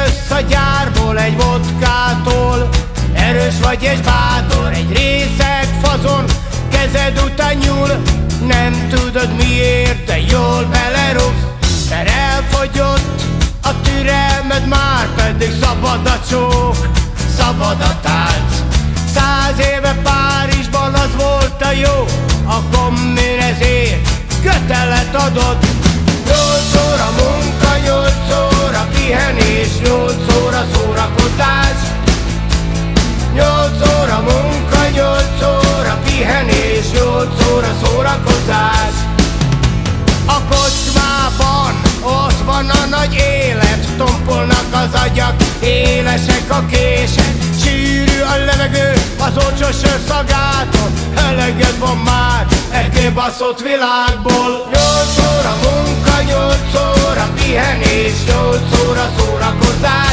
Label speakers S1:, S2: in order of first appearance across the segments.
S1: Kijössz a gyárból egy vodkától, erős vagy és bátor, egy részeg fazon, kezed után nyúl, nem tudod miért, de jól belerúgsz, mert elfogyott a türelmed, már pedig szabad a csók, szabad a tánc. 100 éve Párizsban az volt a jó, a kommunizért kötelet adott. 8 óra munka, 8 óra pihenés, 8 óra szórakozás. 8 óra munka, 8 óra pihenés, 8 óra szórakozás. A kocsmában ott van a nagy élet, tompolnak az agyak, élesek a kések, sűrű a levegő az olcsó sör szagától, eleged van már kibaszott világból. 8 óra munka, 8 óra pihenés, 8 óra szórakozás.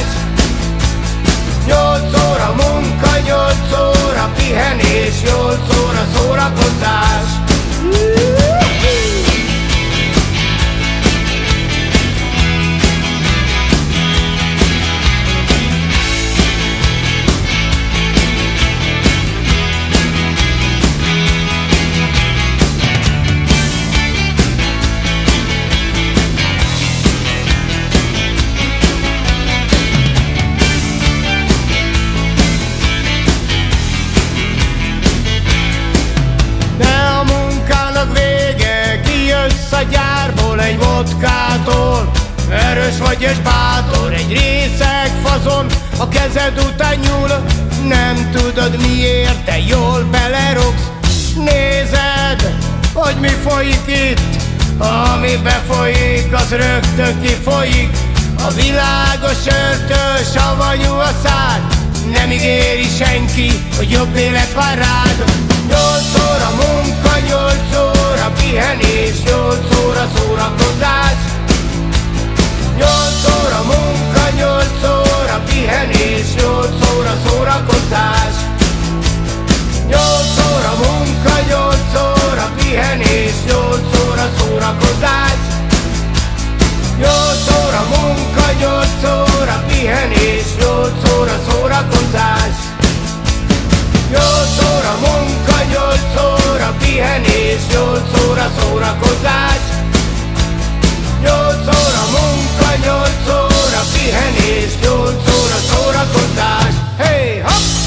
S1: 8 óra munka, 8 óra pihenés, 8 óra szórakozás. A gyárból egy vodkától, erős vagy és bátor, egy részeg fazon, a kezed után nyúl, nem tudod miért, de jól belerugsz. Nézed, hogy mi folyik itt, ami befolyik, az rögtön kifolyik. A világos sörtől savanyú a szád, nem ígéri senki, hogy jobb élet vár rád. 8 óra munka, 8 óra pihenés, 8 óra szórakozás. 8 óra munka, 8 óra pihenés, 8 óra szórakozás. 8 óra munka, 8 óra pihenés, 8 óra szórakozás. 8 óra munka, 8 óra pihenés, 8 óra szórakozás. 8 óra munka, 8 óra pihenés, 8 óra szórakozás. 8 óra munka, 8 óra pihenés, 8 óra szórakozás. Hey, hopp!